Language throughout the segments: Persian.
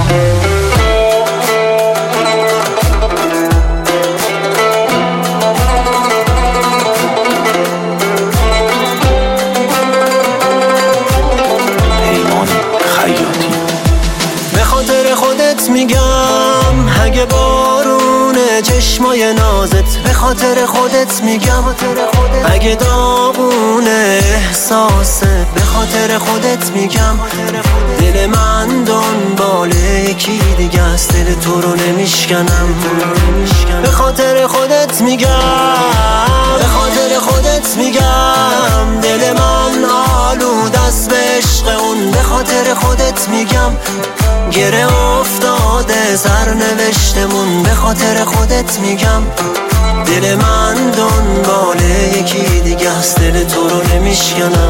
میگم اگه بارونه چشمای نازت، به خاطر خودت میگم اگه داغونه احساست، به خاطر خودت میگم دل من دنبال یکی دیگه است، دل تو رو نمیشکنم. به خاطر خودت میگم، به خاطر خودت میگم دل من آلود است به عشق اون، به خاطر خودت میگم گره افتاده سرنوشتمون، به خاطر خودت میگم دل من دنبال یکی دیگه است، دل تو رو نمیشکنم.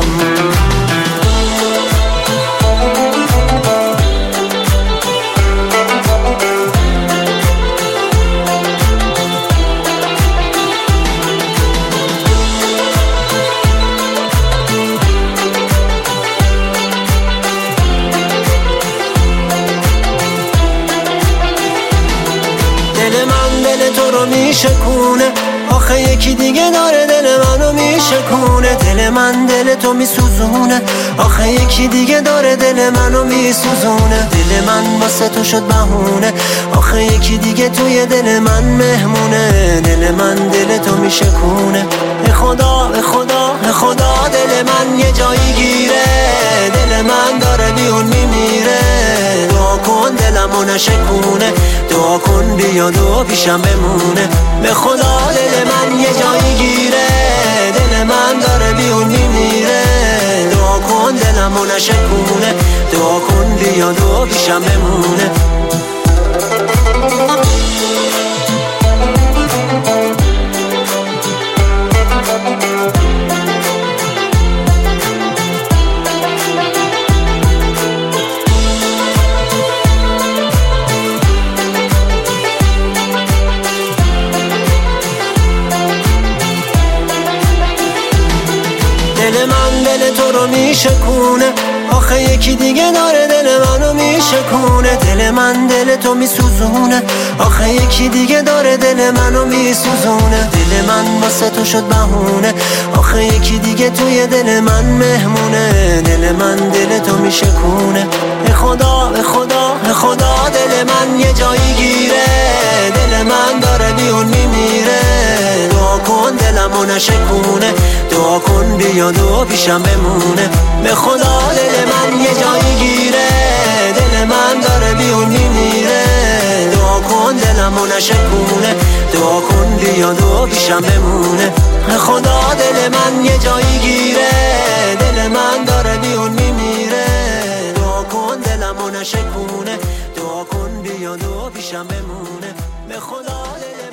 دل من دل تو رو میشکونه، آخه یکی دیگه داره دل منو میشکونه. دل من دل تو میسوزونه، آخه یکی دیگه داره دل منو میسوزونه. دل من واسه تو شد بهونه، آخه یکی دیگه توی دل من مهمونه. دل من دل تو میشکونه، به خدا به خدا به خدا دل من یه جایی گیره، دل من داره بیون میمیره. دعا کن دلمو نشکونه، دعا کن بیاد و پیشم بمونه. به خدا دل من یه جایی گیره، دل من داره بیون میمیره. دعا کن دلمو نشکونه، دعا کن بیاد و پیشم بمونه. دل من دل تو رو میشکونه، آخه یکی دیگه داره دل منو میشکونه. دل من دل تو میسوزونه، آخه یکی دیگه داره دل منو میسوزونه. دل من واسه تو شد بهونه، آخه یکی دیگه توی دل من مهمونه. دل من دل تو میشکونه، به خدا به خدا به خدا دل من یه جایی گیره، دل من داره بیون میمیره. دعا کن دلمو نشکونه، دعا کن بیاد و پیشم بمونه. به خدا دل من یه جایی گیره، دل من داره بیون میمیره. دعا کن دلمو نشکونه، دعا کن بیاد و پیشم بمونه. به خدا دل من یه جایی گیره، دل من داره بیون میمیره. دعا کن دلمو نشکونه، دعا کن بیاد و پیشم بمونه. به خدا دل